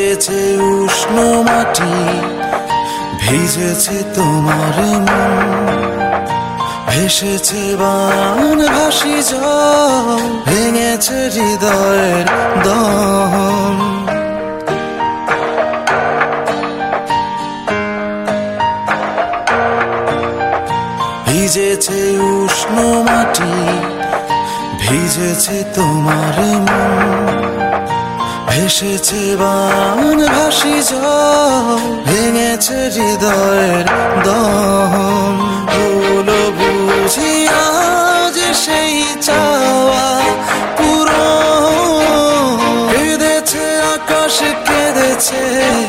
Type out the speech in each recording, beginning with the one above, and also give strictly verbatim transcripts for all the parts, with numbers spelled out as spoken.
ভিজেছে উষ্ণ মাটি, ভিজেছে তোমার মন, ভেসেছে বান ভাসি জল, ভেঙেছে হৃদয়ের দহন। ভিজেছে উষ্ণ মাটি, ভিজেছে তোমার মন, ভেসেছে বান ভাসি জল, ভেঙেছে হৃদয়ের দহন। হলো বুঝি আজ সেই চাওয়া পূরণ, কেঁদেছে আকাশ কেঁদেছে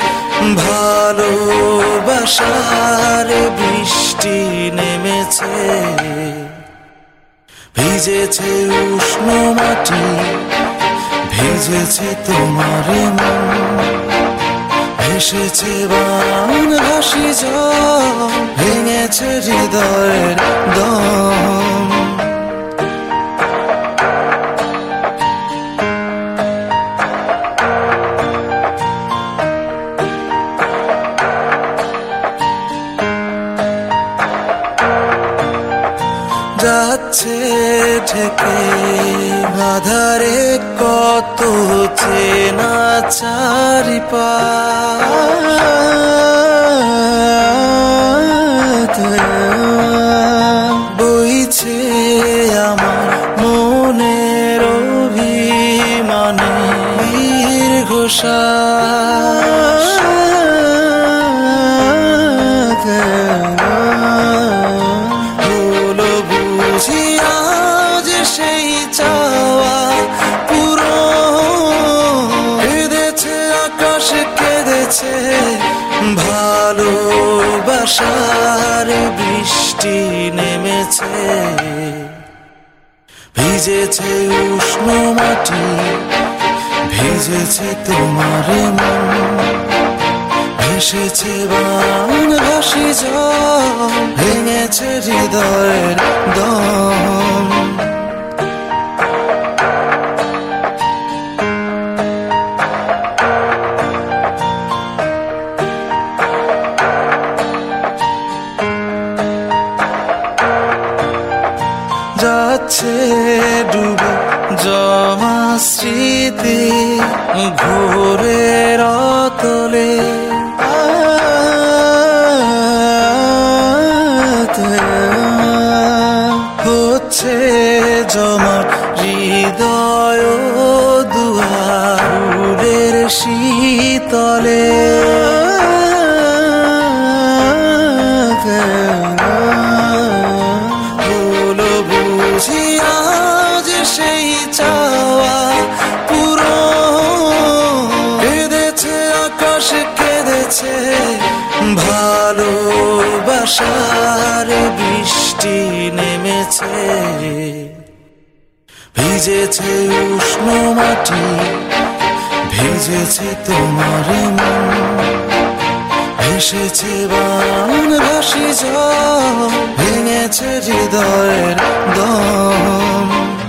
ভালোবাসার বৃষ্টি নেমেছে। ভিজেছে উষ্ণ মাটি, ভিজেছে তোমার মন, ভেসেছে বান ভাসি জল, ভেঙেছে হৃদয়ের দহন। যাচ্ছে ঢেকে আধারে কত চেনা চারিপাশ, বইছে আমার মনের অভিমানে দীর্ঘশ্বাস। হলো বুঝি আজ সেই চাওয়া পূরণ, কেঁদেছে আকাশ কেঁদেছে ভালোবাসার বৃষ্টি নেমেছে। ভিজেছে উষ্ণ মাটি, ভিজেছে তোমার মন, ভেসেছে বান ভাসি জল, ভেঙেছে হৃদয়ের দহন। যাচ্ছে ডুবে জমা স্মৃতি ঘোরের অতলে, হচ্ছে জমাট হৃদয় দুয়ারের শীতলে। হলো বুঝি আজ সেই চাওয়া পূরণ, কেঁদেছে আকাশ কেঁদেছে ভালোবাসার বৃষ্টি নেমেছে। ভিজেছে উষ্ণ মাটি, ভিজেছে তোমার মন, ভেসেছে বান ভাসি জল, ভেঙেছে হৃদয়ের দহন।